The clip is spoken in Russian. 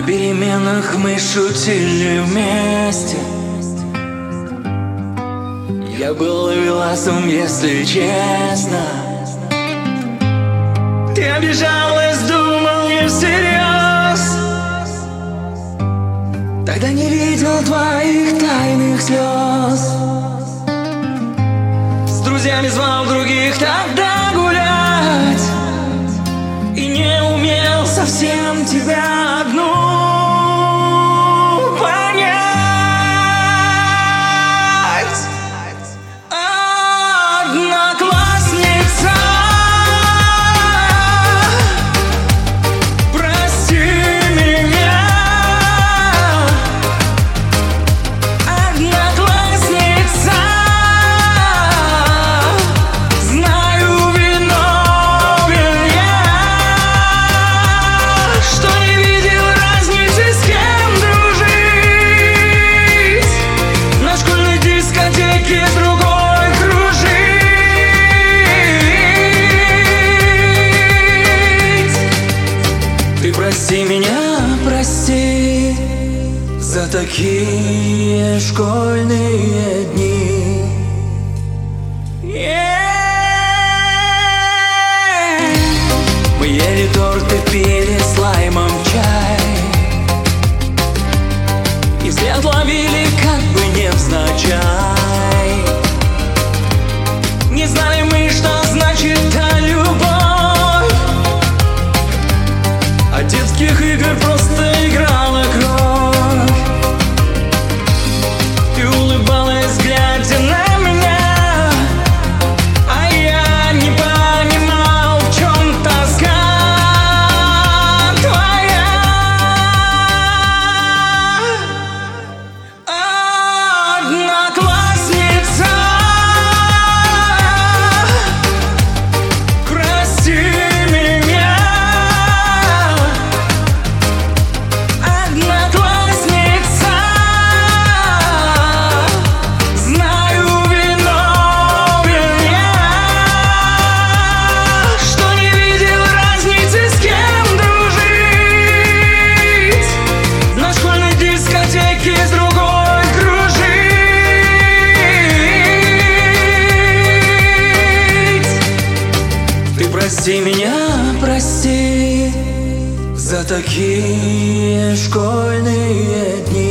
переменах мы шутили вместе. Я был ловеласом, если честно. Ты обижалась, думал не всерьез. Тогда не видел твоих тайных слез. С друзьями звал других тогда гулять и не умел совсем тебя одну понять. Одноклассница, прости меня. Одноклассница, знаю, виновен я, что не видел разницы, с кем дружить, на школьной дискотеке с другой кружить. Ты прости меня, прости за такие школьные дни. Мы ели торт и пили с лаймом чай, и взгляд ловили как бы невзначай. Не знали мы, что значит та любовь. От детских игр просто играла кровь. Ты улыбалась, глядя на меня, а я не понимал, в чем тоска твоя. Одноклассница, прости меня. Одноклассница, знаю, виновен я, что не видел разницы, с кем дружить, на школьной дискотеке с другой кружить. Ты прости меня, прости за такие школьные дни.